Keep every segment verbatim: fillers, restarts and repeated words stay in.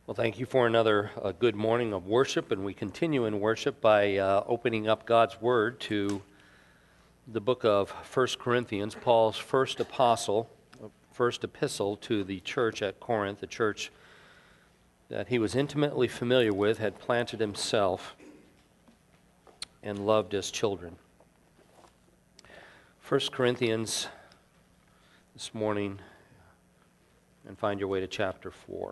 Well, thank you for another uh, good morning of worship, and we continue in worship by uh, opening up God's Word to the book of First Corinthians, Paul's first apostle, first epistle to the church at Corinth, the church that he was intimately familiar with, had planted himself, and loved as children. First Corinthians this morning, and find your way to chapter four.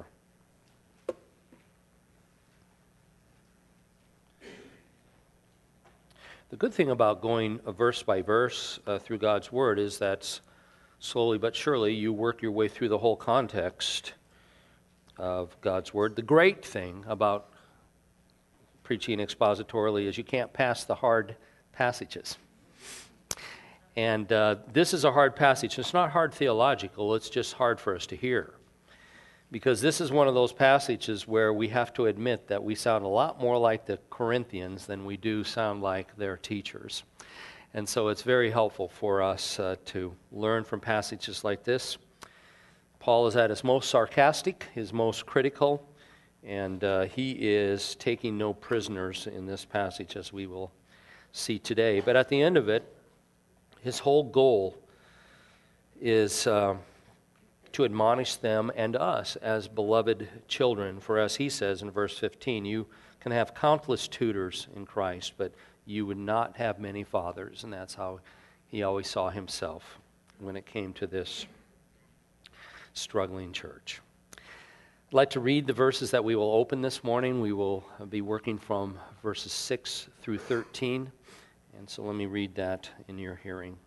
The good thing about going verse by verse uh, through God's Word is that slowly but surely you work your way through the whole context of God's Word. The great thing about preaching expositorily is you can't pass the hard passages. And uh, this is a hard passage. It's not hard theological, it's just hard for us to hear. Because this is one of those passages where we have to admit that we sound a lot more like the Corinthians than we do sound like their teachers. And so it's very helpful for us uh, to learn from passages like this. Paul is at his most sarcastic, his most critical, and uh, he is taking no prisoners in this passage, as we will see today. But at the end of it, his whole goal is Uh, to admonish them and us as beloved children. For as he says in verse fifteen, you can have countless tutors in Christ, but you would not have many fathers. And that's how he always saw himself when it came to this struggling church. I'd like to read the verses that we will open this morning. We will be working from verses six through thirteen. And so let me read that in your hearing.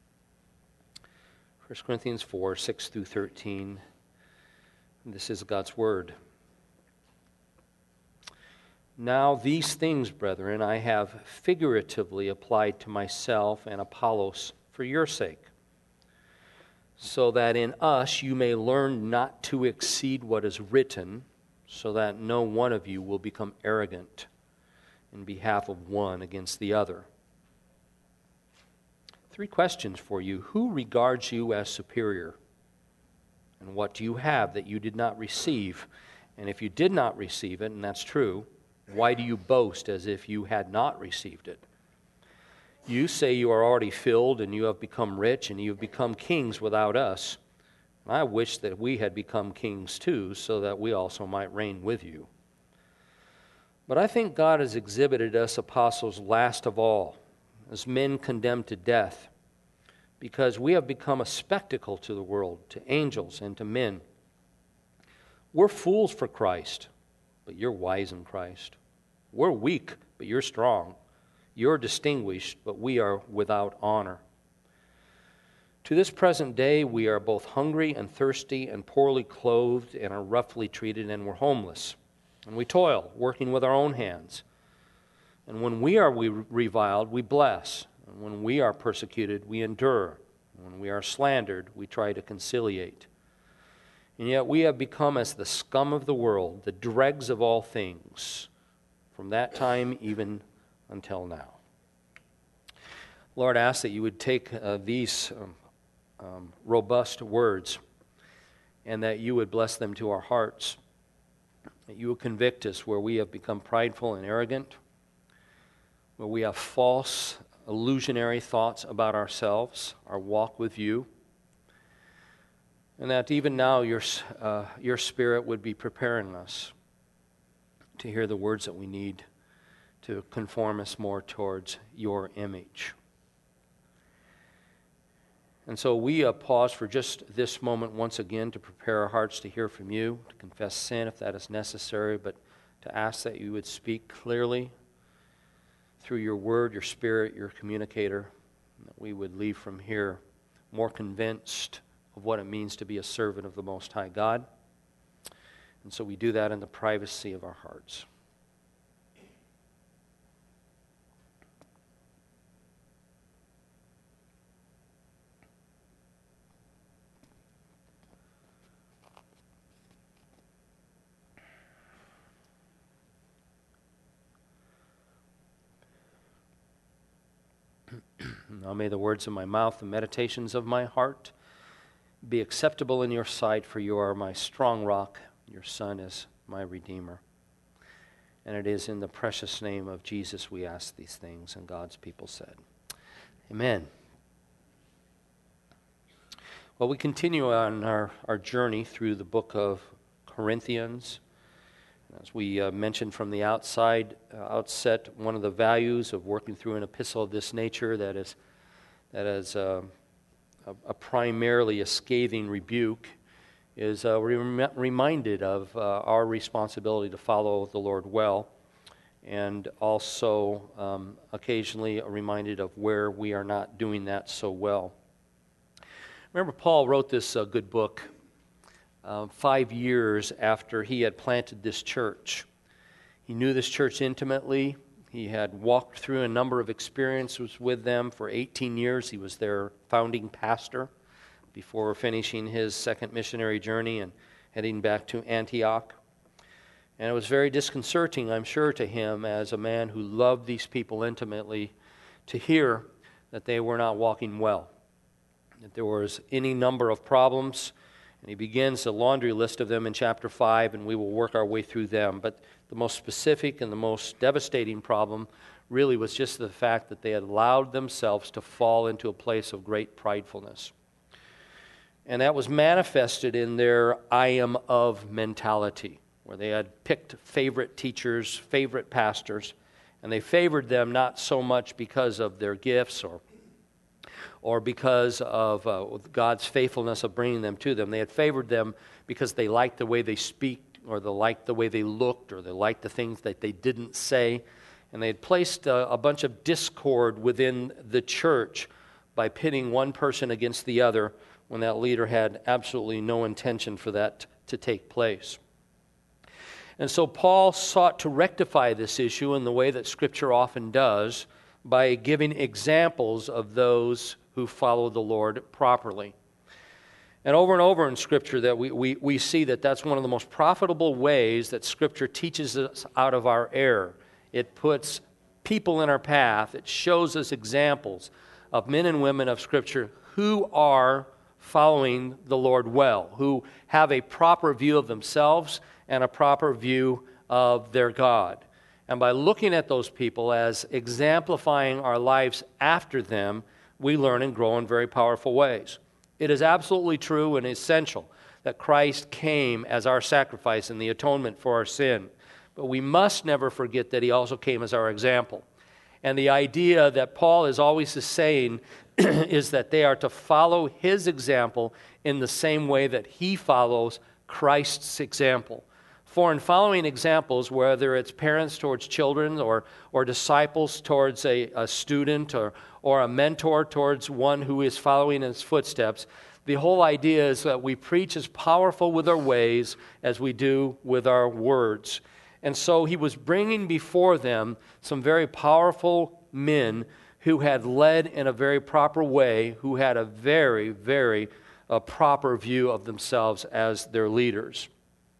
First Corinthians four, six through thirteen. This is God's Word. Now these things, brethren, I have figuratively applied to myself and Apollos for your sake, so that in us you may learn not to exceed what is written, so that no one of you will become arrogant in behalf of one against the other. Three questions for you. Who regards you as superior? And what do you have that you did not receive? And if you did not receive it, and that's true, why do you boast as if you had not received it? You say you are already filled, and you have become rich, and you have become kings without us. I wish that we had become kings too, so that we also might reign with you. But I think God has exhibited us apostles last of all, as men condemned to death, because we have become a spectacle to the world, to angels and to men. We're fools for Christ, but you're wise in Christ. We're weak, but you're strong. You're distinguished, but we are without honor. To this present day, we are both hungry and thirsty and poorly clothed and are roughly treated, and we're homeless. And we toil, working with our own hands. And when we are reviled, we bless. And when we are persecuted, we endure. And when we are slandered, we try to conciliate. And yet we have become as the scum of the world, the dregs of all things, from that time even until now. Lord, I ask that you would take uh, these um, um, robust words and that you would bless them to our hearts, that you would convict us where we have become prideful and arrogant, where we have false, illusionary thoughts about ourselves, our walk with you, and that even now your, uh, your Spirit would be preparing us to hear the words that we need to conform us more towards your image. And so we uh, pause for just this moment once again to prepare our hearts to hear from you, to confess sin if that is necessary, but to ask that you would speak clearly through your word, your Spirit, your communicator, that we would leave from here more convinced of what it means to be a servant of the Most High God. And so we do that in the privacy of our hearts. Now may the words of my mouth, the meditations of my heart be acceptable in your sight, for you are my strong rock. Your Son is my Redeemer. And it is in the precious name of Jesus we ask these things, and God's people said, Amen. Well, we continue on our, our journey through the book of Corinthians. As we uh, mentioned from the outside, uh, outset, one of the values of working through an epistle of this nature that is, that is uh, a, a primarily a scathing rebuke is uh, we're rem- reminded of uh, our responsibility to follow the Lord well, and also um, occasionally reminded of where we are not doing that so well. Remember, Paul wrote this uh, good book uh, five years after he had planted this church. He knew this church intimately. He had walked through a number of experiences with them for eighteen years. He was their founding pastor before finishing his second missionary journey and heading back to Antioch. And it was very disconcerting, I'm sure, to him as a man who loved these people intimately to hear that they were not walking well, that there was any number of problems. And he begins a laundry list of them in chapter five, and we will work our way through them. But the most specific and the most devastating problem really was just the fact that they had allowed themselves to fall into a place of great pridefulness. And that was manifested in their I am of mentality, where they had picked favorite teachers, favorite pastors, and they favored them not so much because of their gifts or or because of uh, God's faithfulness of bringing them to them. They had favored them because they liked the way they speak, or they liked the way they looked, or they liked the things that they didn't say. And they had placed a, a bunch of discord within the church by pitting one person against the other when that leader had absolutely no intention for that to take place. And so Paul sought to rectify this issue in the way that Scripture often does, by giving examples of those who follow the Lord properly. And over and over in Scripture that we, we, we see that that's one of the most profitable ways that Scripture teaches us out of our error. It puts people in our path. It shows us examples of men and women of Scripture who are following the Lord well, who have a proper view of themselves and a proper view of their God. And by looking at those people as exemplifying our lives after them, we learn and grow in very powerful ways. It is absolutely true and essential that Christ came as our sacrifice and the atonement for our sin. But we must never forget that He also came as our example. And the idea that Paul is always saying is that they are to follow His example in the same way that He follows Christ's example. For in following examples, whether it's parents towards children or, or disciples towards a, a student or, or a mentor towards one who is following in his footsteps, the whole idea is that we preach as powerful with our ways as we do with our words. And so he was bringing before them some very powerful men who had led in a very proper way, who had a very, very uh, proper view of themselves as their leaders.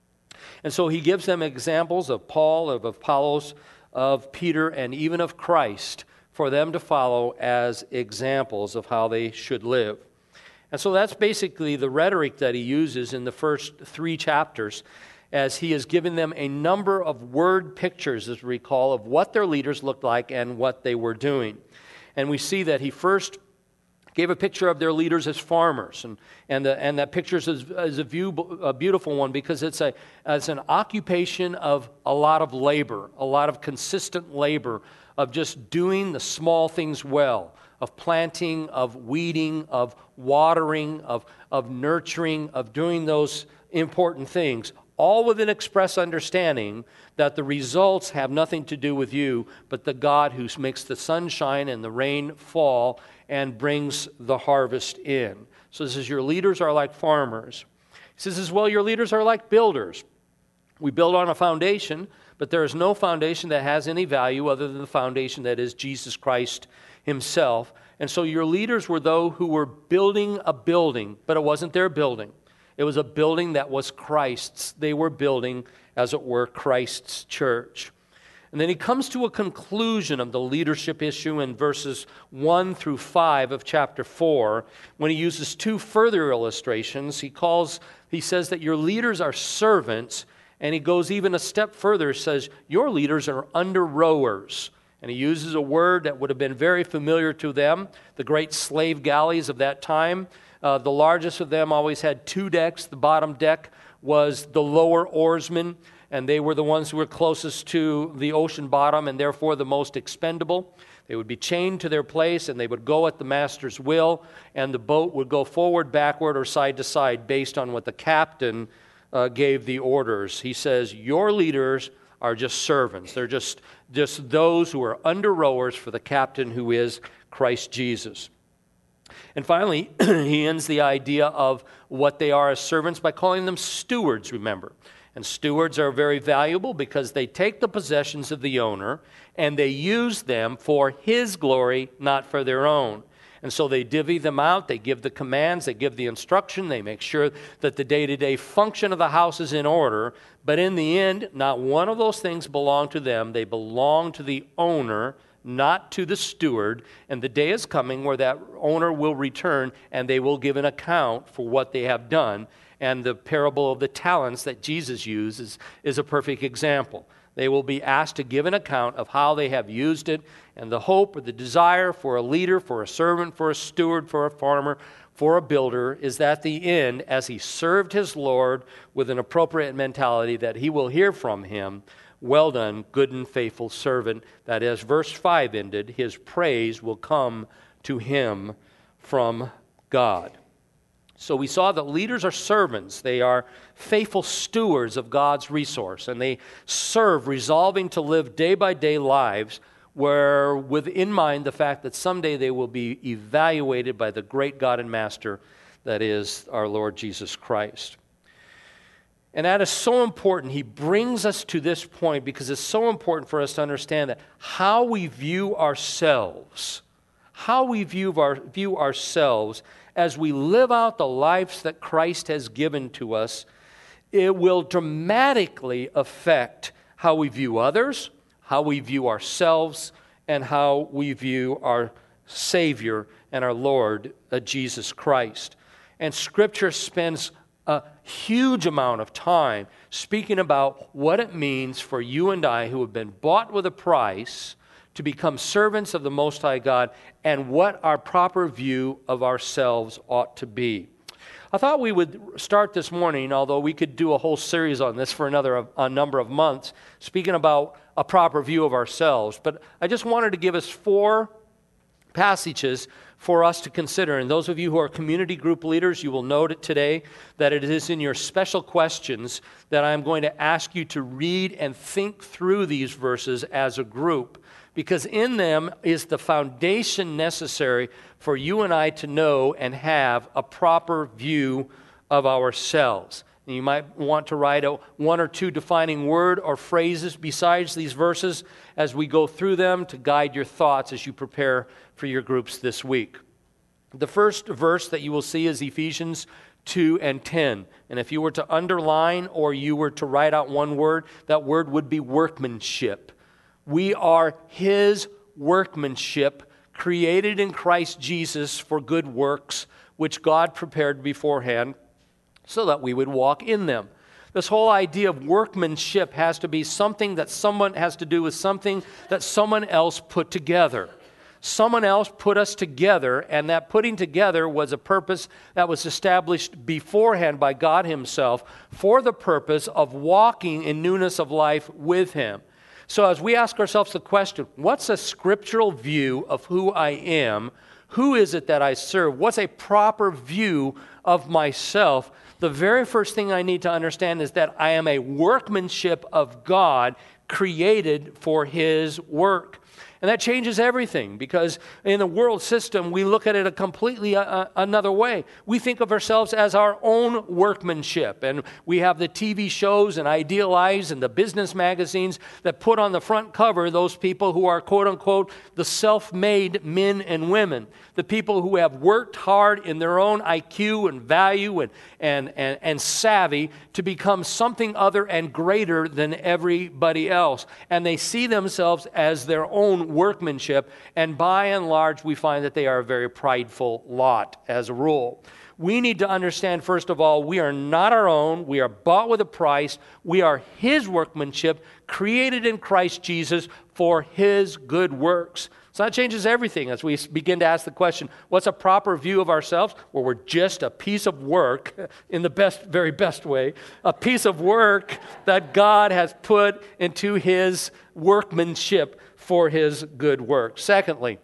And so he gives them examples of Paul, of Apollos, of Peter, and even of Christ for them to follow as examples of how they should live. And so that's basically the rhetoric that he uses in the first three chapters, as he has given them a number of word pictures, as we recall, of what their leaders looked like and what they were doing. And we see that he first gave a picture of their leaders as farmers, and and, the, and that picture is, is a, view, a beautiful one because it's a as an occupation of a lot of labor, a lot of consistent labor of just doing the small things well, of planting, of weeding, of watering, of of nurturing, of doing those important things, all with an express understanding that the results have nothing to do with you, but the God who makes the sun shine and the rain fall and brings the harvest in. So this is, your leaders are like farmers. He says as well, your leaders are like builders. We build on a foundation, but there is no foundation that has any value other than the foundation that is Jesus Christ Himself. And so your leaders were those who were building a building, but it wasn't their building. It was a building that was Christ's. They were building, as it were, Christ's church. And then he comes to a conclusion of the leadership issue in verses one through five of chapter four, when he uses two further illustrations. He calls, he says that your leaders are servants, And he goes even a step further, says, your leaders are under rowers. And he uses a word that would have been very familiar to them, the great slave galleys of that time. Uh, the largest of them always had two decks. The bottom deck was the lower oarsmen, and they were the ones who were closest to the ocean bottom and therefore the most expendable. They would be chained to their place, and they would go at the master's will, and the boat would go forward, backward, or side to side based on what the captain uh, gave the orders. He says, your leaders are just servants. They're just, just those who are under rowers for the captain who is Christ Jesus. And finally, he ends the idea of what they are as servants by calling them stewards, remember. And stewards are very valuable because they take the possessions of the owner and they use them for his glory, not for their own. And so they divvy them out, they give the commands, they give the instruction, they make sure that the day-to-day function of the house is in order. But in the end, not one of those things belong to them. They belong to the owner, not to the steward. And the day is coming where that owner will return and they will give an account for what they have done. And the parable of the talents that Jesus uses is a perfect example. They will be asked to give an account of how they have used it, and the hope or the desire for a leader, for a servant, for a steward, for a farmer, for a builder is that the end, as he served his Lord with an appropriate mentality, that he will hear from him, well done, good and faithful servant, that as verse five ended, his praise will come to him from God. So we saw that leaders are servants. They are faithful stewards of God's resource, and they serve, resolving to live day-by-day lives where, with in mind the fact that someday they will be evaluated by the great God and Master that is our Lord Jesus Christ. And that is so important. He brings us to this point because it's so important for us to understand that how we view ourselves, how we view, our, view ourselves as we live out the lives that Christ has given to us, it will dramatically affect how we view others, how we view ourselves, and how we view our Savior and our Lord, uh, Jesus Christ. And Scripture spends a huge amount of time speaking about what it means for you and I who have been bought with a price to become servants of the Most High God, and what our proper view of ourselves ought to be. I thought we would start this morning, although we could do a whole series on this for another a number of months, speaking about a proper view of ourselves. But I just wanted to give us four passages for us to consider. And those of you who are community group leaders, you will note it today that it is in your special questions that I'm going to ask you to read and think through these verses as a group, because in them is the foundation necessary for you and I to know and have a proper view of ourselves. And you might want to write a one or two defining word or phrases besides these verses as we go through them to guide your thoughts as you prepare for your groups this week. The first verse that you will see is Ephesians two and ten. And if you were to underline or you were to write out one word, that word would be workmanship. We are His workmanship, created in Christ Jesus for good works, which God prepared beforehand so that we would walk in them. This whole idea of workmanship has to be something that someone has to do with something that someone else put together. Someone else put us together, and that putting together was a purpose that was established beforehand by God Himself for the purpose of walking in newness of life with Him. So as we ask ourselves the question, what's a scriptural view of who I am? Who is it that I serve? What's a proper view of myself? The very first thing I need to understand is that I am a workmanship of God created for His work. And that changes everything, because in the world system, we look at it a completely uh, another way. We think of ourselves as our own workmanship, and we have the T V shows and Ideal Lives and the business magazines that put on the front cover those people who are, quote-unquote, the self-made men and women, the people who have worked hard in their own I Q and value and, and, and, and savvy to become something other and greater than everybody else. And they see themselves as their own workmanship, and by and large we find that they are a very prideful lot as a rule. we need to understand, first of all, we are not our own. We are bought with a price. We are His workmanship, created in Christ Jesus for His good works. So that changes everything as we begin to ask the question, what's a proper view of ourselves? Well, we're just a piece of work, in the best, very best way, a piece of work that God has put into His workmanship for His good work. Secondly,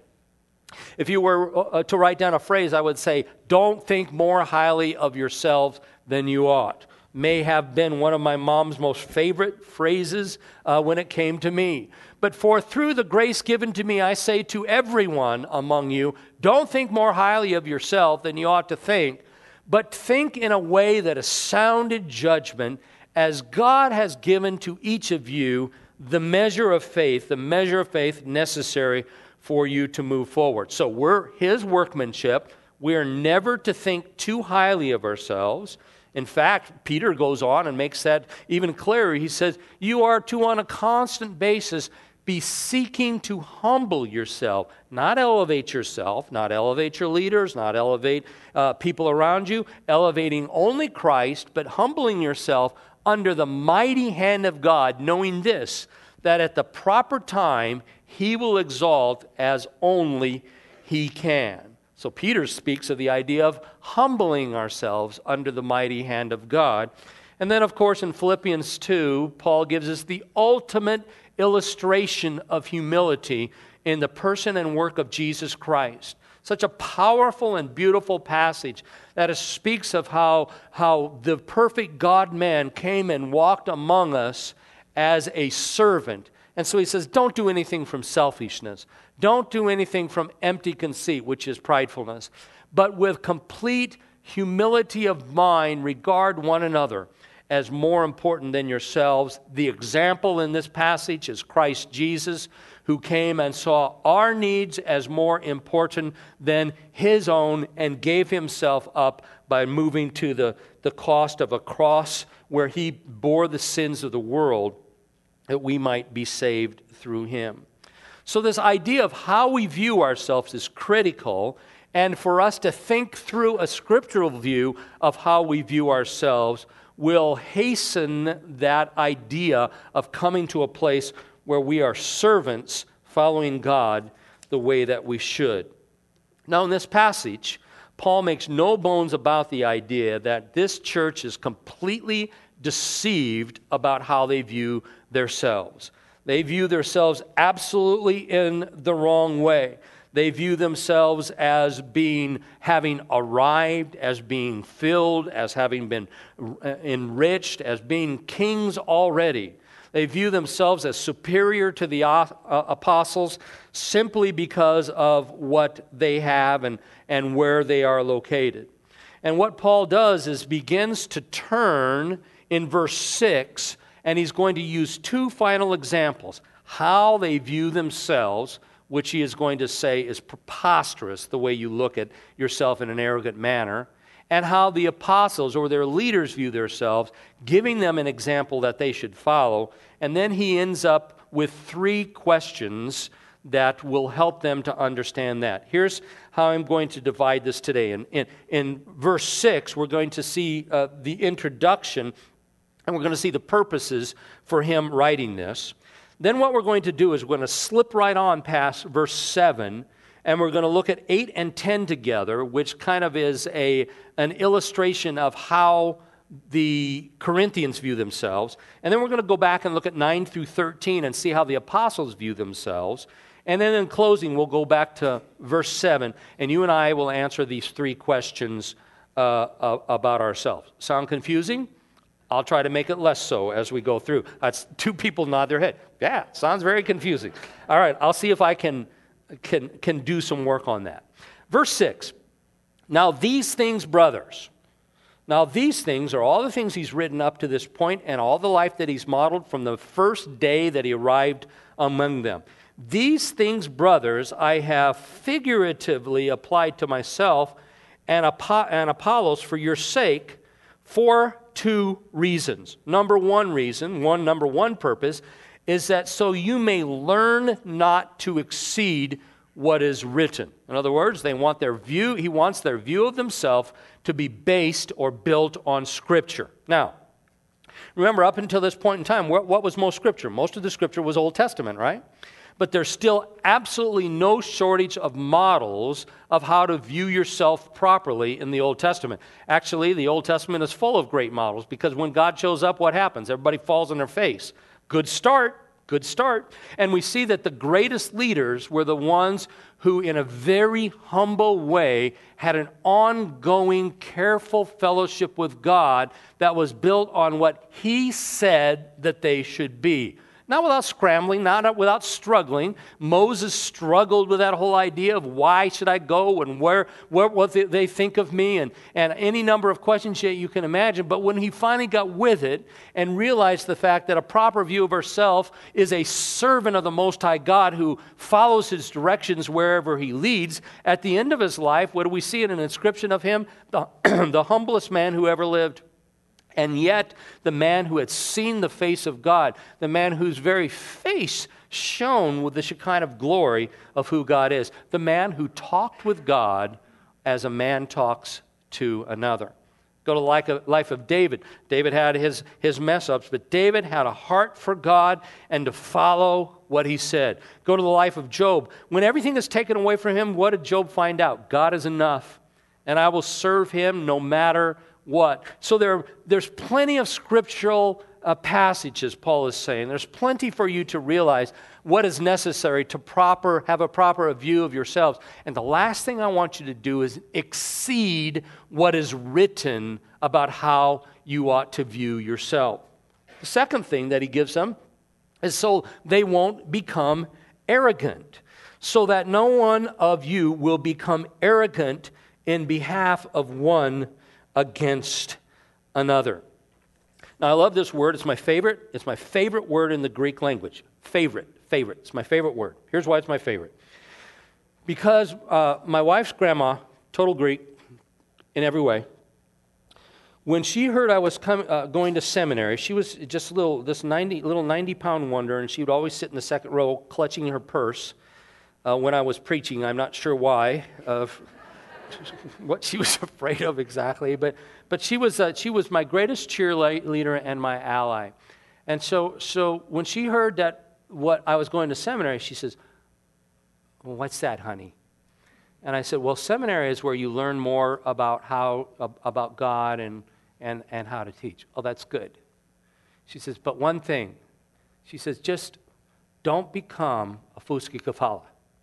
if you were uh, to write down a phrase, I would say, don't think more highly of yourselves than you ought. May have been one of my mom's most favorite phrases uh, when it came to me. But for through the grace given to me, I say to everyone among you, don't think more highly of yourself than you ought to think, but think in a way that is sounded judgment, as God has given to each of you the measure of faith, the measure of faith necessary for you to move forward. So we're His workmanship. We are never to think too highly of ourselves. In fact, Peter goes on and makes that even clearer. He says, you are to, on a constant basis, be seeking to humble yourself, not elevate yourself, not elevate your leaders, not elevate uh, people around you, elevating only Christ, but humbling yourself under the mighty hand of God, knowing this, that at the proper time He will exalt as only He can. So Peter speaks of the idea of humbling ourselves under the mighty hand of God. And then, of course, in Philippians two, Paul gives us the ultimate illustration of humility in the person and work of Jesus Christ. Such a powerful and beautiful passage that it speaks of how, how the perfect God-man came and walked among us as a servant. And so he says, don't do anything from selfishness. Don't do anything from empty conceit, which is pridefulness. But with complete humility of mind, regard one another as more important than yourselves. The example in this passage is Christ Jesus, who came and saw our needs as more important than His own and gave Himself up by moving to the, the cost of a cross where He bore the sins of the world that we might be saved through Him. So this idea of how we view ourselves is critical, and for us to think through a scriptural view of how we view ourselves will hasten that idea of coming to a place where we are servants following God the way that we should. Now in this passage, Paul makes no bones about the idea that this church is completely deceived about how they view themselves. They view themselves absolutely in the wrong way. They view themselves as being, having arrived, as being filled, as having been enriched, as being kings already. They view themselves as superior to the apostles simply because of what they have and, and where they are located. And what Paul does is begins to turn in verse six, and he's going to use two final examples, how they view themselves, which he is going to say is preposterous, the way you look at yourself in an arrogant manner, and how the apostles or their leaders view themselves, giving them an example that they should follow. And then he ends up with three questions that will help them to understand that. Here's how I'm going to divide this today. In, in, in verse six, we're going to see uh, the introduction, and we're going to see the purposes for him writing this. Then what we're going to do is we're going to slip right on past verse seven, and we're going to look at eight and ten together, which kind of is a an illustration of how the Corinthians view themselves. And then we're going to go back and look at nine through thirteen and see how the apostles view themselves. And then in closing, we'll go back to verse seven, and you and I will answer these three questions uh, uh, about ourselves. Sound confusing? I'll try to make it less so as we go through. That's two people nod their head. Yeah, sounds very confusing. All right, I'll see if I can, can, can do some work on that. Verse six, now these things, brothers. Now these things are all the things he's written up to this point and all the life that he's modeled from the first day that he arrived among them. These things, brothers, I have figuratively applied to myself and, Apo- and Apollos for your sake, for two reasons. Number one reason, one number one purpose, is that so you may learn not to exceed what is written. In other words, they want their view, he wants their view of themselves to be based or built on Scripture. Now, remember, up until this point in time, what, what was most Scripture? Most of the Scripture was Old Testament, right? But there's still absolutely no shortage of models of how to view yourself properly in the Old Testament. Actually, the Old Testament is full of great models, because when God shows up, what happens? Everybody falls on their face. Good start. Good start. And we see that the greatest leaders were the ones who, in a very humble way, had an ongoing, careful fellowship with God that was built on what He said that they should be. Not without scrambling, not without struggling. Moses struggled with that whole idea of why should I go and where, where what they, they think of me, and, and any number of questions that you can imagine. But when he finally got with it and realized the fact that a proper view of ourselves is a servant of the Most High God who follows His directions wherever He leads, at the end of his life, what do we see in an inscription of him? The, the humblest man who ever lived. And yet, the man who had seen the face of God, the man whose very face shone with the Shekinah glory of who God is, the man who talked with God as a man talks to another. Go to the life of David. David had his, his mess-ups, but David had a heart for God and to follow what he said. Go to the life of Job. When everything is taken away from him, what did Job find out? God is enough, and I will serve Him no matter what. So there, there's plenty of scriptural uh, passages, Paul is saying. There's plenty for you to realize what is necessary to proper have a proper view of yourselves. And the last thing I want you to do is exceed what is written about how you ought to view yourself. The second thing that he gives them is so they won't become arrogant, so that no one of you will become arrogant in behalf of one against another. Now, I love this word. It's my favorite. It's my favorite word in the Greek language. Favorite, favorite. It's my favorite word. Here's why it's my favorite. Because uh, my wife's grandma, total Greek in every way, when she heard I was coming, uh, going to seminary, she was just a little, this ninety, little ninety-pound wonder, and she would always sit in the second row clutching her purse uh, when I was preaching. I'm not sure why. Uh, what she was afraid of exactly, but but she was uh, she was my greatest cheerleader and my ally, and so so when she heard that what I was going to seminary, she says, "Well, what's that, honey?" And I said, "Well, seminary is where you learn more about how about God and and and how to teach." "Oh, that's good." She says, "But one thing," she says, "just don't become a fuski kafala."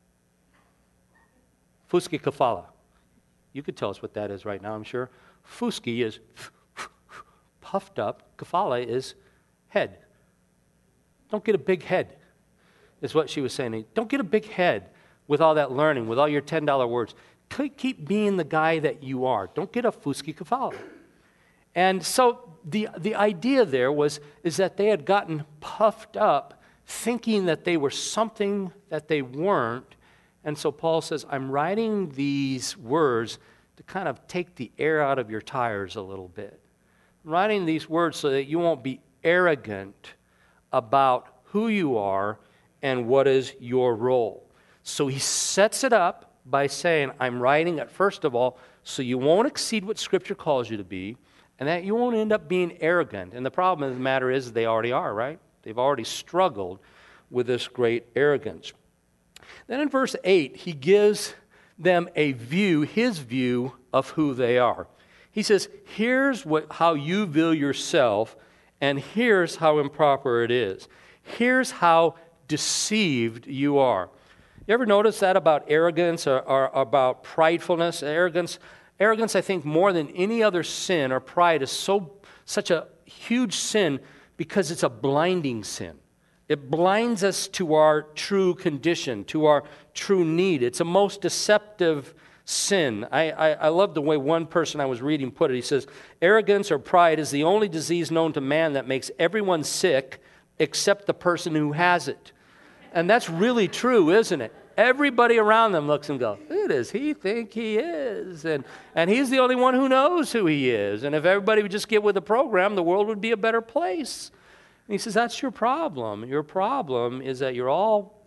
Fuski kafala. You could tell us what that is right now, I'm sure. Fuski is puffed up. Kafala is head. Don't get a big head, is what she was saying. Don't get a big head with all that learning, with all your ten dollar words. Keep being the guy that you are. Don't get a fuski kafala. And so the, the idea there was is that they had gotten puffed up, thinking that they were something that they weren't. And so Paul says, I'm writing these words to kind of take the air out of your tires a little bit. I'm writing these words so that you won't be arrogant about who you are and what is your role. So he sets it up by saying, I'm writing it, first of all, so you won't exceed what Scripture calls you to be, and that you won't end up being arrogant. And the problem of the matter is they already are, right? They've already struggled with this great arrogance. Then in verse eight, he gives them a view, his view of who they are. He says, here's what, how you view yourself, and here's how improper it is. Here's how deceived you are. You ever notice that about arrogance or, or about pridefulness? Arrogance, arrogance, I think, more than any other sin or pride is so such a huge sin because it's a blinding sin. It blinds us to our true condition, to our true need. It's a most deceptive sin. I, I, I love the way one person I was reading put it. He says, arrogance or pride is the only disease known to man that makes everyone sick except the person who has it. And that's really true, isn't it? Everybody around them looks and goes, who does he think he is? And, and he's the only one who knows who he is. And if everybody would just get with the program, the world would be a better place. And he says, that's your problem. Your problem is that you're all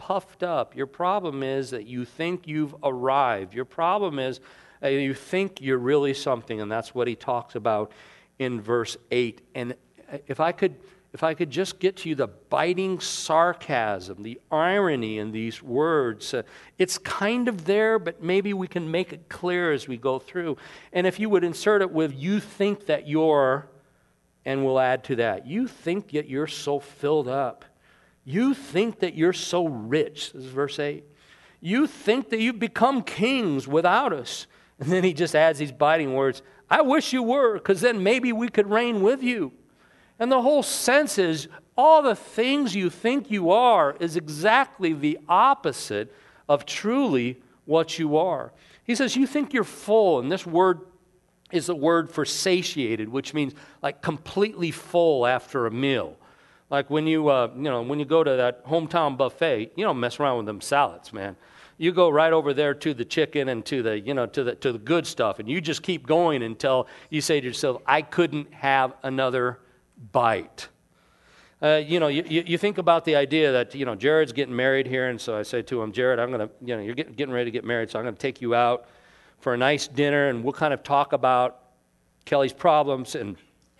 puffed up. Your problem is that you think you've arrived. Your problem is that you think you're really something, and that's what he talks about in verse eight. And if I could, if I could just get to you the biting sarcasm, the irony in these words, uh, it's kind of there, but maybe we can make it clear as we go through. And if you would insert it with, you think that you're, and we'll add to that, you think that you're so filled up. You think that you're so rich. This is verse eight. You think that you've become kings without us. And then he just adds these biting words, I wish you were, because then maybe we could reign with you. And the whole sense is, all the things you think you are is exactly the opposite of truly what you are. He says, you think you're full, and this word is the word for satiated, which means like completely full after a meal. Like when you, uh, you know, when you go to that hometown buffet, you don't mess around with them salads, man. You go right over there to the chicken and to the, you know, to the to the good stuff, and you just keep going until you say to yourself, I couldn't have another bite. Uh, you know, you, you think about the idea that, you know, Jared's getting married here, and so I say to him, Jared, I'm going to, you know, you're getting, getting ready to get married, so I'm going to take you out for a nice dinner, and we'll kind of talk about Kelly's problems, and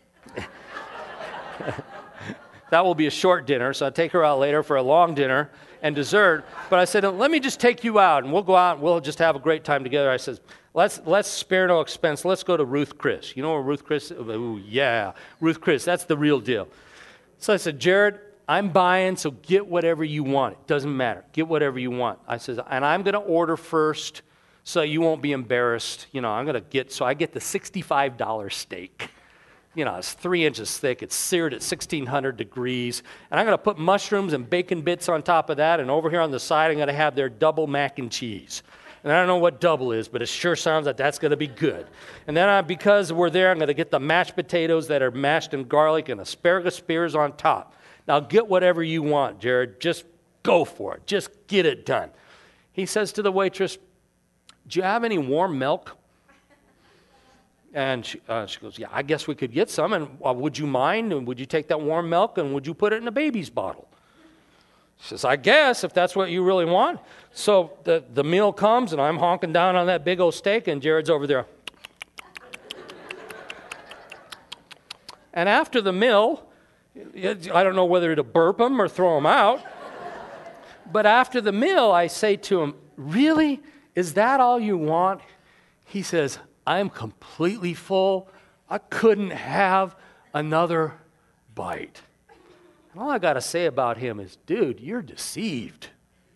that will be a short dinner, so I'll take her out later for a long dinner and dessert. But I said, let me just take you out, and we'll go out, and we'll just have a great time together. I said, let's let's spare no expense. Let's go to Ruth Chris. You know where Ruth Chris is? Ooh, yeah, Ruth Chris. That's the real deal. So I said, Jared, I'm buying, so get whatever you want. It doesn't matter. Get whatever you want. I said, and I'm going to order first so you won't be embarrassed. You know, I'm going to get, so I get the sixty-five dollars steak. You know, it's three inches thick. It's seared at sixteen hundred degrees. And I'm going to put mushrooms and bacon bits on top of that. And over here on the side, I'm going to have their double mac and cheese. And I don't know what double is, but it sure sounds like that's going to be good. And then I, because we're there, I'm going to get the mashed potatoes that are mashed in garlic and asparagus spears on top. Now get whatever you want, Jared. Just go for it. Just get it done. He says to the waitress, do you have any warm milk? And she, uh, she goes, yeah, I guess we could get some. And uh, would you mind? And would you take that warm milk and would you put it in a baby's bottle? She says, I guess, if that's what you really want. So the, the meal comes, and I'm honking down on that big old steak, and Jared's over there. And after the meal, I don't know whether to burp him or throw him out, but after the meal, I say to him, really? Is that all you want? He says, I'm completely full. I couldn't have another bite. And all I got to say about him is, dude, you're deceived.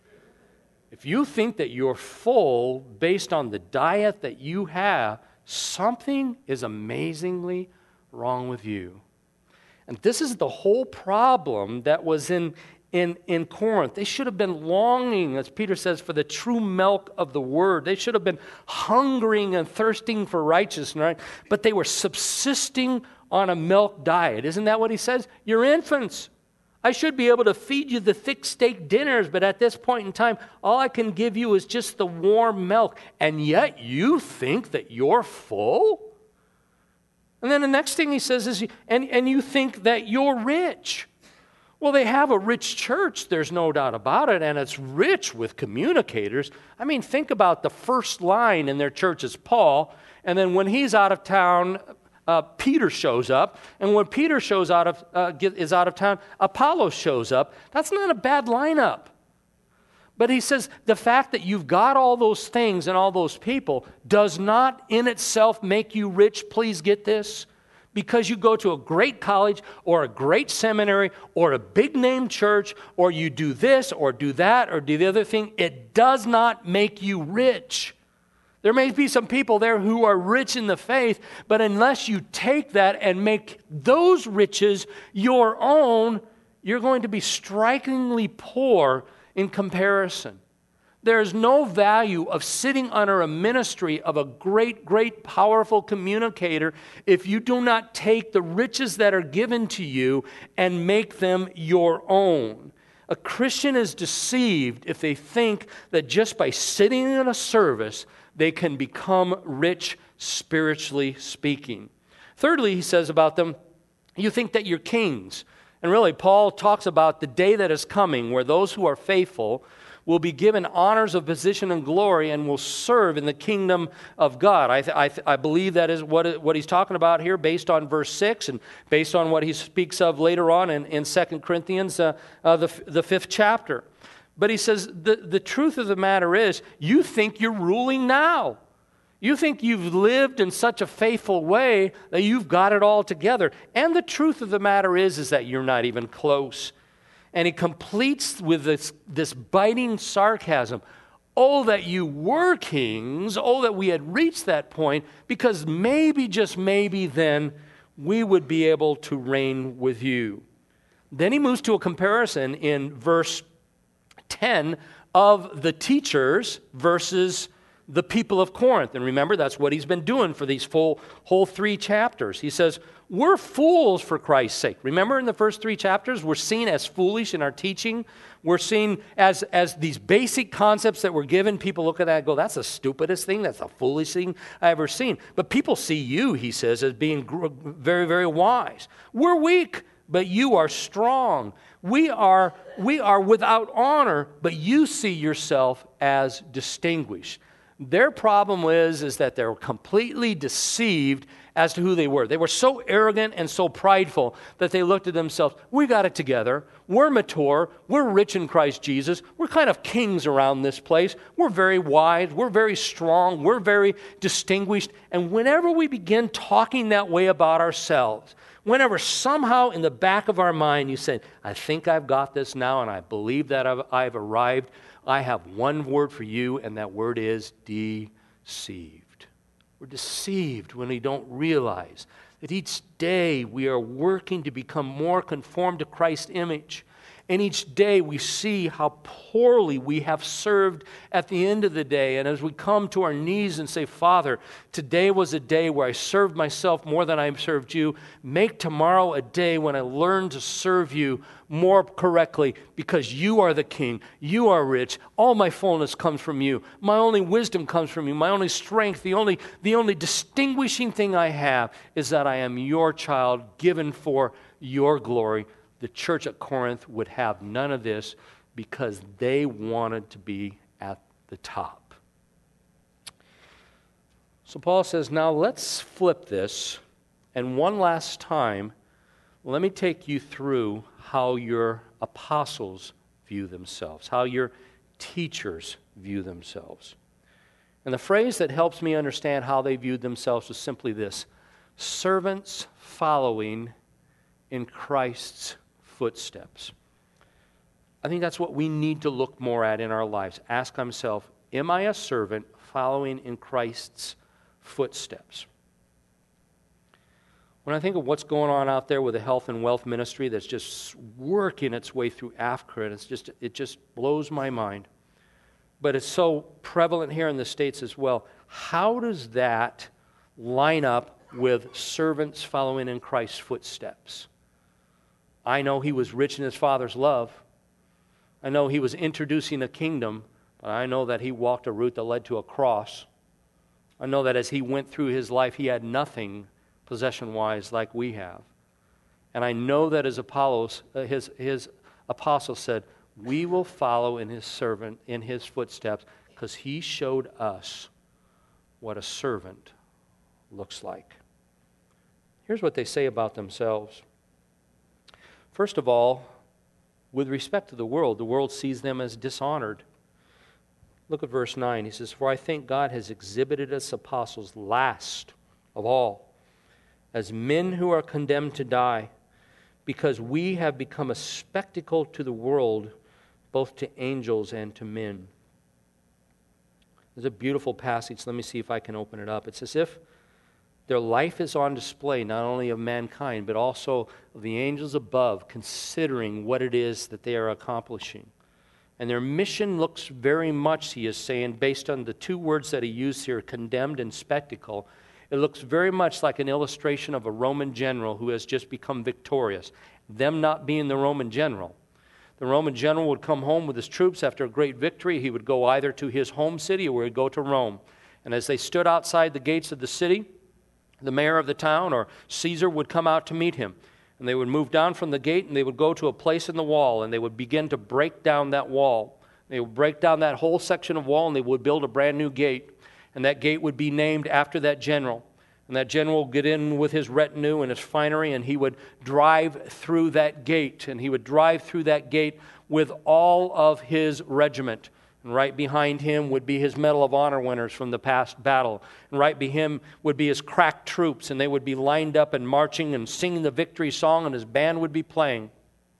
If you think that you're full based on the diet that you have, something is amazingly wrong with you. And this is the whole problem that was in, in, in Corinth. They should have been longing, as Peter says, for the true milk of the word. They should have been hungering and thirsting for righteousness, right? But they were subsisting on a milk diet. Isn't that what he says? You're infants. I should be able to feed you the thick steak dinners, but at this point in time, all I can give you is just the warm milk. And yet you think that you're full? And then the next thing he says is, and, and you think that you're rich. Well, they have a rich church, there's no doubt about it, and it's rich with communicators. I mean, think about the first line in their church is Paul, and then when he's out of town, Uh, Peter shows up, and when Peter shows out of uh, get, is out of town, Apollos shows up. That's not a bad lineup. But he says the fact that you've got all those things and all those people does not in itself make you rich. Please get this. Because you go to a great college or a great seminary or a big name church or you do this or do that or do the other thing, it does not make you rich. There may be some people there who are rich in the faith, but unless you take that and make those riches your own, you're going to be strikingly poor in comparison. There is no value of sitting under a ministry of a great, great, powerful communicator if you do not take the riches that are given to you and make them your own. A Christian is deceived if they think that just by sitting in a service, they can become rich spiritually speaking. Thirdly, he says about them, you think that you're kings. And really, Paul talks about the day that is coming where those who are faithful will be given honors of position and glory and will serve in the kingdom of God. I, th- I, th- I believe that is what, it, what he's talking about here based on verse six and based on what he speaks of later on in, in Second Corinthians, uh, uh, the, f- the fifth chapter. But he says the, the truth of the matter is you think you're ruling now. You think you've lived in such a faithful way that you've got it all together. And the truth of the matter is, is that you're not even close. And he completes with this, this biting sarcasm. Oh, that you were kings. Oh, that we had reached that point, because maybe, just maybe then, we would be able to reign with you. Then he moves to a comparison in verse ten of the teachers versus the people of Corinth. And remember, that's what he's been doing for these full whole three chapters. He says, we're fools for Christ's sake. Remember in the first three chapters, we're seen as foolish in our teaching. We're seen as, as these basic concepts that we're given. People look at that and go, that's the stupidest thing. That's the foolish thing I ever seen. But people see you, he says, as being very, very wise. We're weak, but you are strong. We are, we are without honor, but you see yourself as distinguished. Their problem is, is that they're completely deceived as to who they were. They were so arrogant and so prideful that they looked at themselves, we got it together, we're mature, we're rich in Christ Jesus, we're kind of kings around this place, we're very wise, we're very strong, we're very distinguished. And whenever we begin talking that way about ourselves, whenever somehow in the back of our mind you say, I think I've got this now and I believe that I've, I've arrived, I have one word for you, and that word is deceived. We're deceived when we don't realize that each day we are working to become more conformed to Christ's image. And each day we see how poorly we have served at the end of the day. And as we come to our knees and say, Father, today was a day where I served myself more than I served you. Make tomorrow a day when I learn to serve you more correctly, because you are the King. You are rich. All my fullness comes from you. My only wisdom comes from you. My only strength, the only, the only distinguishing thing I have is that I am your child, given for your glory. The church at Corinth would have none of this because they wanted to be at the top. So Paul says, now let's flip this, and one last time, let me take you through how your apostles view themselves, how your teachers view themselves. And the phrase that helps me understand how they viewed themselves is simply this: servants following in Christ's footsteps. I think that's what we need to look more at in our lives. Ask myself, am I a servant following in Christ's footsteps? When I think of what's going on out there with the health and wealth ministry that's just working its way through Africa, and it's just, it just blows my mind. But it's so prevalent here in the States as well. How does that line up with servants following in Christ's footsteps? I know he was rich in his Father's love. I know he was introducing a kingdom, but I know that he walked a route that led to a cross. I know that as he went through his life, he had nothing possession-wise like we have. And I know that his Apollos, uh, his, his apostles said, we will follow in his servant, in his footsteps, because he showed us what a servant looks like. Here's what they say about themselves. First of all, with respect to the world, the world sees them as dishonored. Look at verse nine. He says, for I think God has exhibited us apostles last of all, as men who are condemned to die, because we have become a spectacle to the world, both to angels and to men. There's a beautiful passage. Let me see if I can open it up. It's as if their life is on display, not only of mankind, but also of the angels above, considering what it is that they are accomplishing. And their mission looks very much, he is saying, based on the two words that he used here, condemned and spectacle, it looks very much like an illustration of a Roman general who has just become victorious. Them not being the Roman general. The Roman general would come home with his troops after a great victory. He would go either to his home city or he'd go to Rome. And as they stood outside the gates of the city, the mayor of the town or Caesar would come out to meet him. And they would move down from the gate, and they would go to a place in the wall, and they would begin to break down that wall. They would break down that whole section of wall, and they would build a brand new gate. And that gate would be named after that general. And that general would get in with his retinue and his finery, and he would drive through that gate. And he would drive through that gate with all of his regiment. And right behind him would be his Medal of Honor winners from the past battle. And right behind him would be his crack troops, and they would be lined up and marching and singing the victory song, and his band would be playing.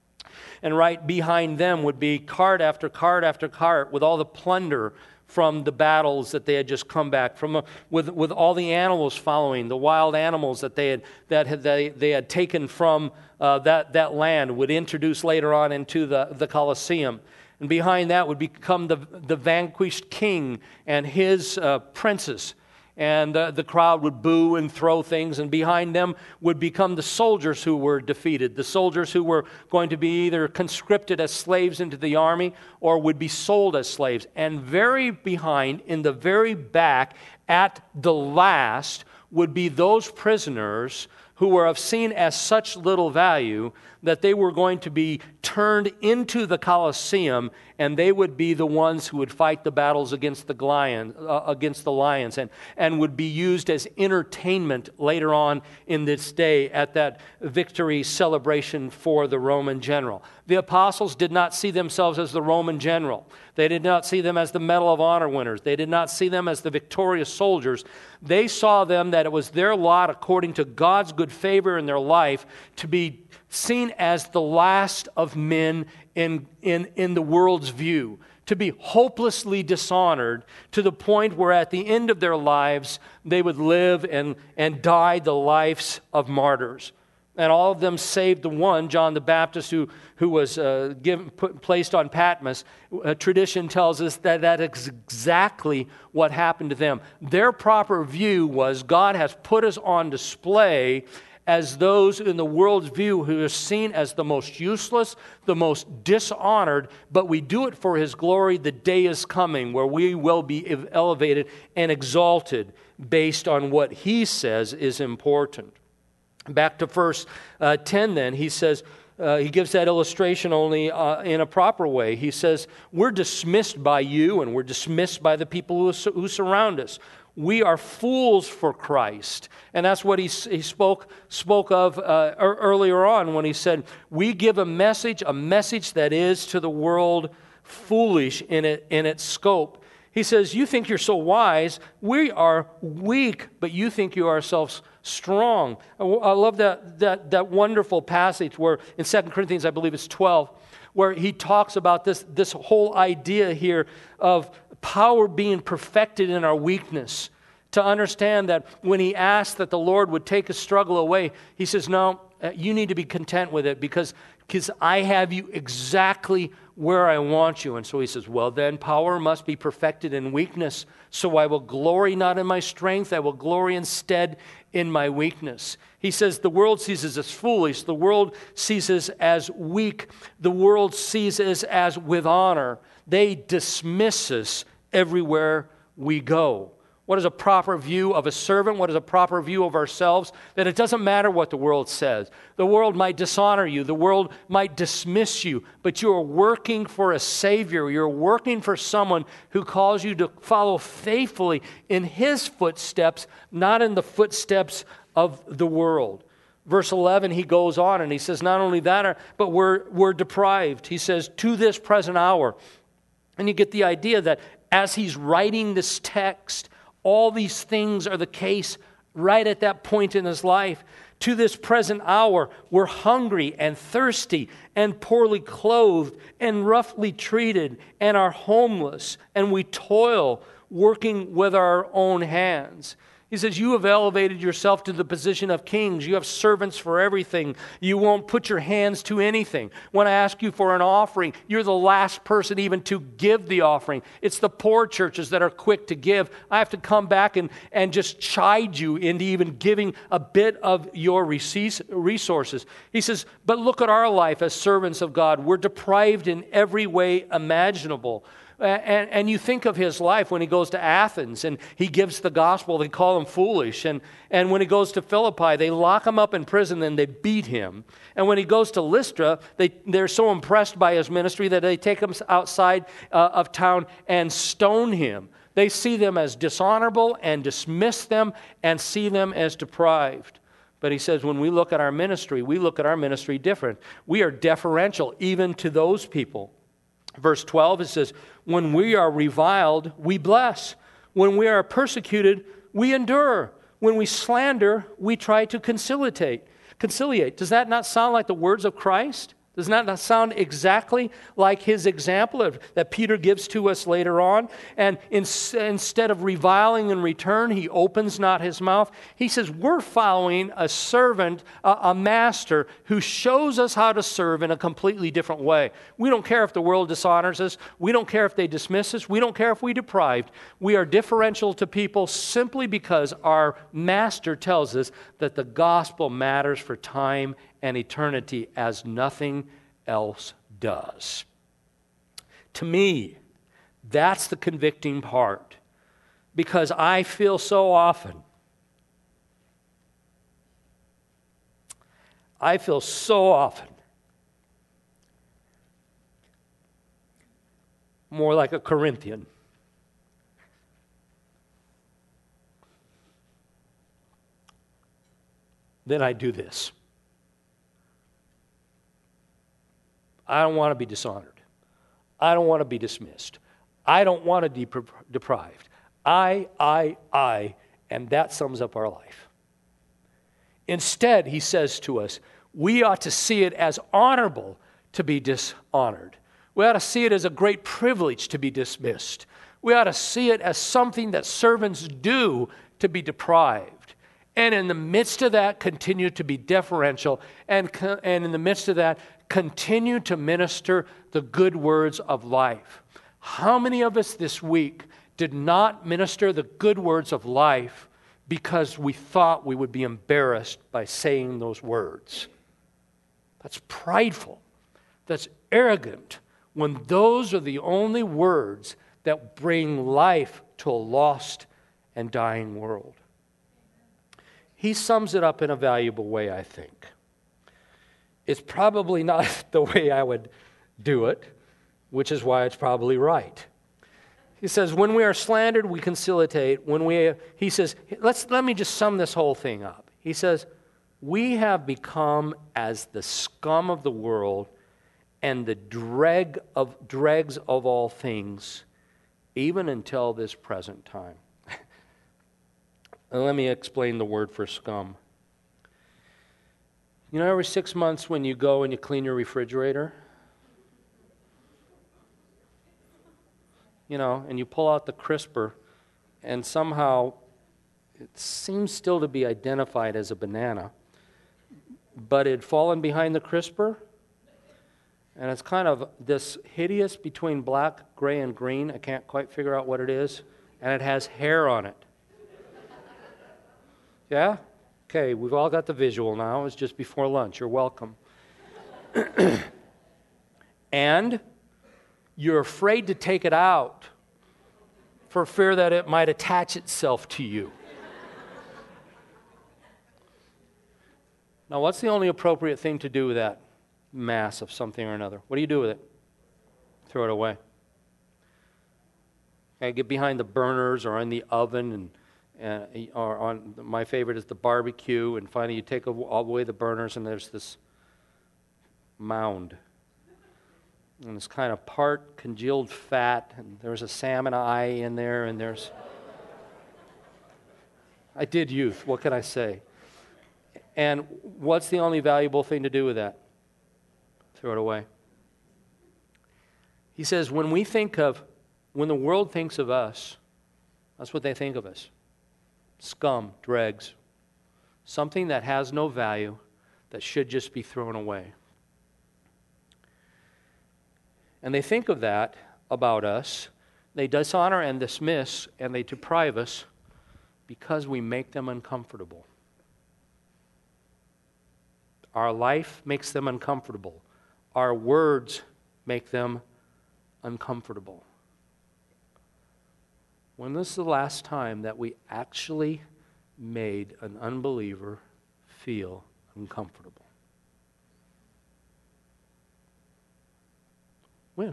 And right behind them would be cart after cart after cart with all the plunder from the battles that they had just come back from, uh, with with all the animals following, the wild animals that they had that had, they, they had taken from uh, that that land, would introduce later on into the, the Colosseum. And behind that would become the the vanquished king and his uh, princes. And uh, the crowd would boo and throw things, and behind them would become the soldiers who were defeated, the soldiers who were going to be either conscripted as slaves into the army or would be sold as slaves. And very behind, in the very back, at the last, would be those prisoners who were of seen as such little value that they were going to be turned into the Colosseum, and they would be the ones who would fight the battles against the lion, uh, against the lions, and, and would be used as entertainment later on in this day at that victory celebration for the Roman general. The apostles did not see themselves as the Roman general. They did not see them as the Medal of Honor winners. They did not see them as the victorious soldiers. They saw them that it was their lot, according to God's good favor in their life, to be seen as the last of men in, in, in the world's view, to be hopelessly dishonored to the point where at the end of their lives they would live and, and die the lives of martyrs. And all of them save the one, John the Baptist, who, who was uh, given, put, placed on Patmos. Uh, tradition tells us that that is exactly what happened to them. Their proper view was God has put us on display as those in the world's view who are seen as the most useless, the most dishonored, but we do it for His glory. The day is coming where we will be elevated and exalted based on what He says is important. Back to verse uh, ten then, he says, uh, he gives that illustration only uh, in a proper way. He says, we're dismissed by you and we're dismissed by the people who, who surround us. We are fools for Christ. And that's what he, he spoke, spoke of uh, earlier on when he said, we give a message, a message that is to the world foolish in, it, in its scope. He says, you think you're so wise. We are weak, but you think you are yourselves strong. I love that, that, that wonderful passage where in Second Corinthians, I believe it's twelve, where he talks about this, this whole idea here of power being perfected in our weakness. To understand that when he asked that the Lord would take a struggle away, he says, no, you need to be content with it because, because I have you exactly where I want you. And so he says, well then, power must be perfected in weakness. So I will glory not in my strength, I will glory instead in my weakness. He says the world sees us as foolish, the world sees us as weak, the world sees us as with honor. They dismiss us everywhere we go. What is a proper view of a servant? What is a proper view of ourselves? That it doesn't matter what the world says. The world might dishonor you. The world might dismiss you. But you are working for a Savior. You're working for someone who calls you to follow faithfully in His footsteps, not in the footsteps of the world. Verse eleven, he goes on and he says, not only that, but we're, we're deprived. He says, to this present hour. And you get the idea that as he's writing this text, all these things are the case right at that point in his life. To this present hour, we're hungry and thirsty and poorly clothed and roughly treated and are homeless and we toil working with our own hands. He says, you have elevated yourself to the position of kings. You have servants for everything. You won't put your hands to anything. When I ask you for an offering, you're the last person even to give the offering. It's the poor churches that are quick to give. I have to come back and, and just chide you into even giving a bit of your resources. He says, but look at our life as servants of God. We're deprived in every way imaginable. And, and you think of his life when he goes to Athens and he gives the gospel, they call him foolish. And, and when he goes to Philippi, they lock him up in prison and they beat him. And when he goes to Lystra, they, they're so impressed by his ministry that they take him outside uh, of town and stone him. They see them as dishonorable and dismiss them and see them as deprived. But he says when we look at our ministry, we look at our ministry different. We are deferential even to those people. Verse twelve, it says, when we are reviled, we bless. When we are persecuted, we endure. When we slander, we try to conciliate. Conciliate. Does that not sound like the words of Christ? Does that not sound exactly like his example of, that Peter gives to us later on? And in, instead of reviling in return, he opens not his mouth. He says we're following a servant, a, a master who shows us how to serve in a completely different way. We don't care if the world dishonors us. We don't care if they dismiss us. We don't care if we deprived. We are differential to people simply because our master tells us that the gospel matters for time and eternity as nothing else does. To me, that's the convicting part, because I feel so often, I feel so often more like a Corinthian than I do this. I don't want to be dishonored. I don't want to be dismissed. I don't want to be depri- deprived. I, I, I, and that sums up our life. Instead, he says to us, we ought to see it as honorable to be dishonored. We ought to see it as a great privilege to be dismissed. We ought to see it as something that servants do to be deprived. And in the midst of that, continue to be deferential, and, and in the midst of that, continue to minister the good words of life. How many of us this week did not minister the good words of life because we thought we would be embarrassed by saying those words? That's prideful. That's arrogant when those are the only words that bring life to a lost and dying world. He sums it up in a valuable way, I think. It's probably not the way I would do it, which is why it's probably right. He says, when we are slandered, we conciliate. When we, he says, let's let me just sum this whole thing up. He says, we have become as the scum of the world and the dreg of dregs of all things, even until this present time. And let me explain the word for scum. You know, every six months when you go and you clean your refrigerator, you know, and you pull out the crisper, and somehow it seems still to be identified as a banana, but it had fallen behind the crisper, and it's kind of this hideous between black, gray, and green. I can't quite figure out what it is, and it has hair on it. Yeah? Okay, we've all got the visual now. It's just before lunch. You're welcome. And you're afraid to take it out for fear that it might attach itself to you. Now, what's the only appropriate thing to do with that mass of something or another? What do you do with it? Throw it away. Okay, get behind the burners or in the oven, and Uh, or on my favorite is the barbecue, and finally you take all the way the burners, and there's this mound, and it's kind of part congealed fat, and there's a salmon eye in there, and there's I did youth, what can I say? And what's the only valuable thing to do with that? Throw it away. He says when we think of when the world thinks of us, that's what they think of us. Scum, dregs, something that has no value, that should just be thrown away. And they think of that about us. They dishonor and dismiss, and they deprive us because we make them uncomfortable. Our life makes them uncomfortable. Our words make them uncomfortable. When was the last time that we actually made an unbeliever feel uncomfortable? When?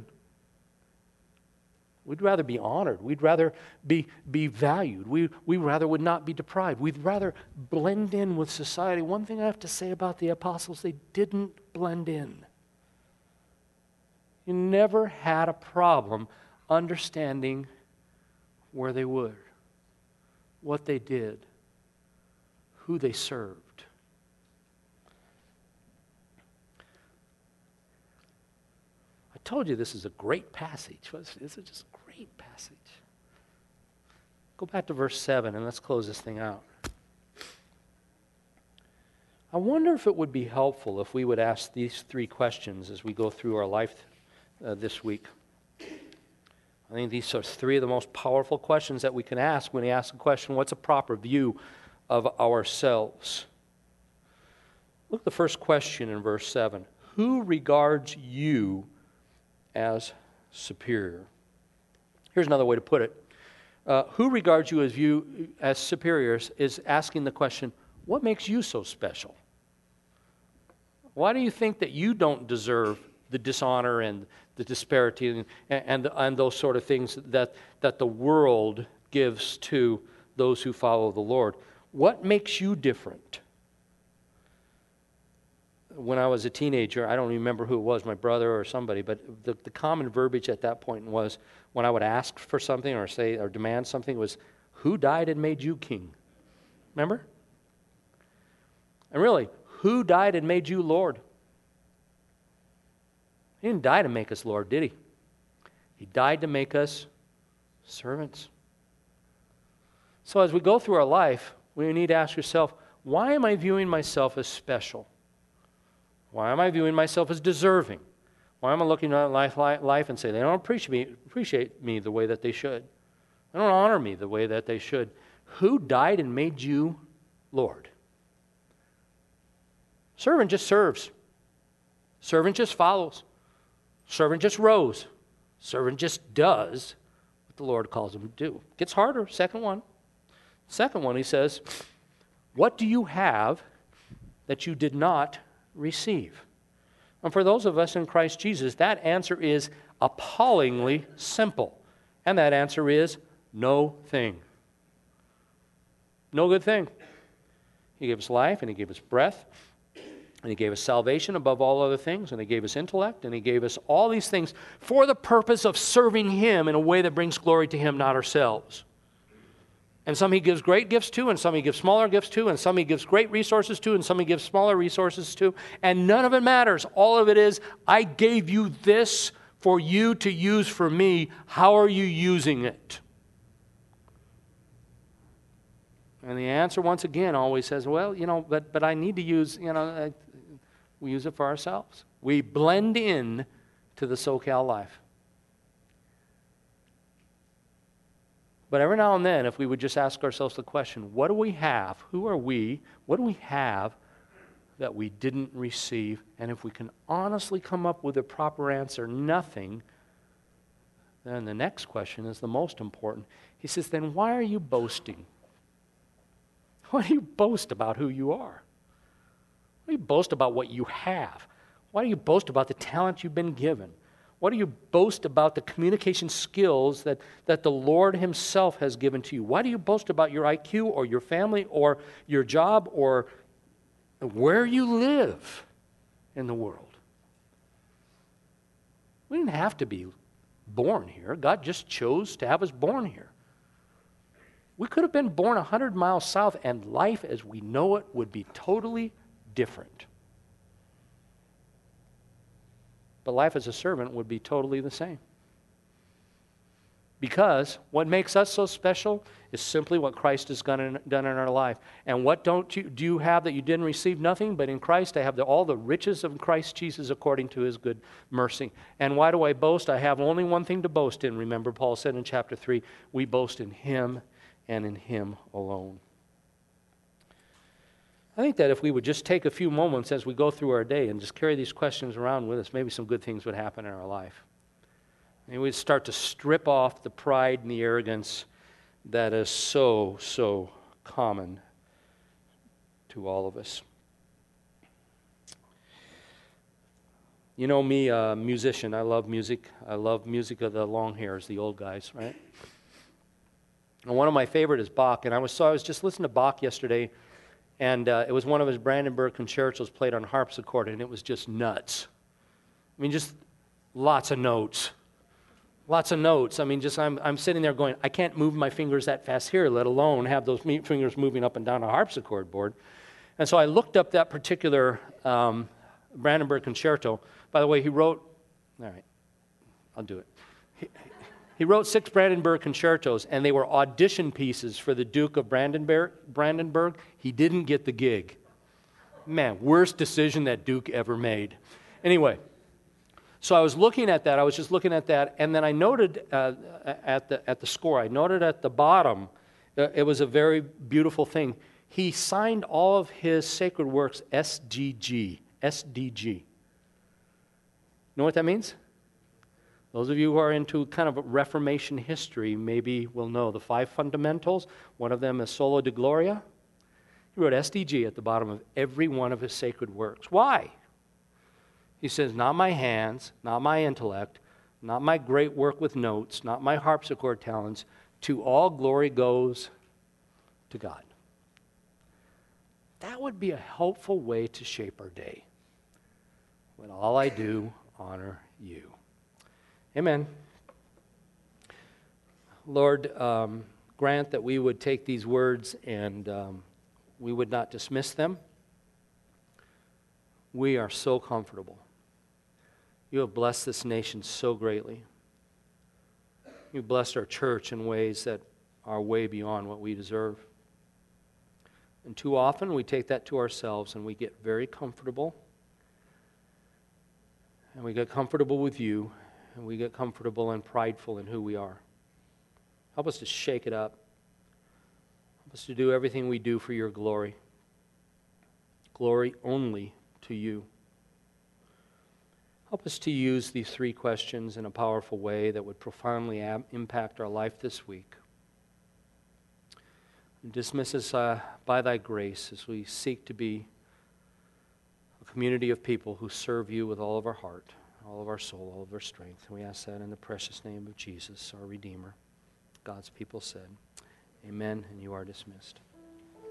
We'd rather be honored. We'd rather be, be valued. We, we rather would not be deprived. We'd rather blend in with society. One thing I have to say about the apostles, they didn't blend in. You never had a problem understanding where they were, what they did, who they served. I told you this is a great passage. This is just a great passage. Go back to verse seven and let's close this thing out. I wonder if it would be helpful if we would ask these three questions as we go through our life uh, this week. I think these are three of the most powerful questions that we can ask when we ask the question, what's a proper view of ourselves? Look at the first question in verse seven. Who regards you as superior? Here's another way to put it. Uh, who regards you as you as superiors is asking the question, what makes you so special? Why do you think that you don't deserve the dishonor and the disparity and, and, and those sort of things that, that the world gives to those who follow the Lord? What makes you different? When I was a teenager, I don't remember who it was, my brother or somebody, but the, the common verbiage at that point was when I would ask for something or say or demand something was, who died and made you king? Remember? And really, who died and made you Lord? He didn't die to make us Lord, did he? He died to make us servants. So as we go through our life, we need to ask yourself, why am I viewing myself as special? Why am I viewing myself as deserving? Why am I looking at life, life and say, they don't appreciate me, appreciate me the way that they should? They don't honor me the way that they should. Who died and made you Lord? Servant just serves. Servant just follows. Servant just rows. Servant just does what the Lord calls him to do. Gets harder, second one. Second one, he says, what do you have that you did not receive? And for those of us in Christ Jesus, that answer is appallingly simple. And that answer is no thing. No good thing. He gave us life and he gave us breath. And he gave us salvation above all other things, and he gave us intellect, and he gave us all these things for the purpose of serving him in a way that brings glory to him, not ourselves. And some he gives great gifts to, and some he gives smaller gifts to, and some he gives great resources to, and some he gives smaller resources to, and none of it matters. All of it is, I gave you this for you to use for me. How are you using it? And the answer, once again, always says, well, you know, but but I need to use, you know, I, we use it for ourselves. We blend in to the SoCal life. But every now and then, if we would just ask ourselves the question, what do we have? Who are we? What do we have that we didn't receive? And if we can honestly come up with a proper answer, nothing, then the next question is the most important. He says, then why are you boasting? Why do you boast about who you are? Why do you boast about what you have? Why do you boast about the talent you've been given? Why do you boast about the communication skills that, that the Lord himself has given to you? Why do you boast about your I Q or your family or your job or where you live in the world? We didn't have to be born here. God just chose to have us born here. We could have been born one hundred miles south and life as we know it would be totally different. But life as a servant would be totally the same. Because what makes us so special is simply what Christ has done in, done in our life. And what don't you do you have that you didn't receive? Nothing, but in Christ I have the, all the riches of Christ Jesus according to his good mercy. And why do I boast? I have only one thing to boast in. Remember, Paul said in chapter three, we boast in him and in him alone. I think that if we would just take a few moments as we go through our day and just carry these questions around with us, maybe some good things would happen in our life. Maybe we'd start to strip off the pride and the arrogance that is so, so common to all of us. You know me, a musician. I love music. I love music of the long hairs, the old guys, right? And one of my favorite is Bach. And I was so I was just listening to Bach yesterday, and uh, it was one of his Brandenburg concertos played on harpsichord, and it was just nuts. I mean, just lots of notes. Lots of notes. I mean, just I'm I'm sitting there going, I can't move my fingers that fast here, let alone have those fingers moving up and down a harpsichord board. And so I looked up that particular um, Brandenburg concerto. By the way, he wrote, all right, I'll do it. He, he wrote six Brandenburg concertos, and they were audition pieces for the Duke of Brandenburg. Brandenburg. He didn't get the gig. Man, worst decision that Duke ever made. Anyway. So I was looking at that, I was just looking at that, and then I noted uh, at the at the score, I noted at the bottom, uh, it was a very beautiful thing. He signed all of his sacred works S D G, S D G. Know what that means? Those of you who are into kind of Reformation history maybe will know the five fundamentals. One of them is Sola de Gloria. He wrote S D G at the bottom of every one of his sacred works. Why? He says, not my hands, not my intellect, not my great work with notes, not my harpsichord talents. To all glory goes to God. That would be a helpful way to shape our day. When all I do, honor you. Amen. Lord, um, grant that we would take these words and um, we would not dismiss them. We are so comfortable. You have blessed this nation so greatly. You've blessed our church in ways that are way beyond what we deserve. And too often we take that to ourselves and we get very comfortable. And we get comfortable with you. And we get comfortable and prideful in who we are. Help us to shake it up. Help us to do everything we do for your glory. Glory only to you. Help us to use these three questions in a powerful way that would profoundly ab- impact our life this week. And dismiss us uh, by thy grace as we seek to be a community of people who serve you with all of our heart, all of our soul, all of our strength. And we ask that in the precious name of Jesus, our Redeemer. God's people said, amen, and you are dismissed.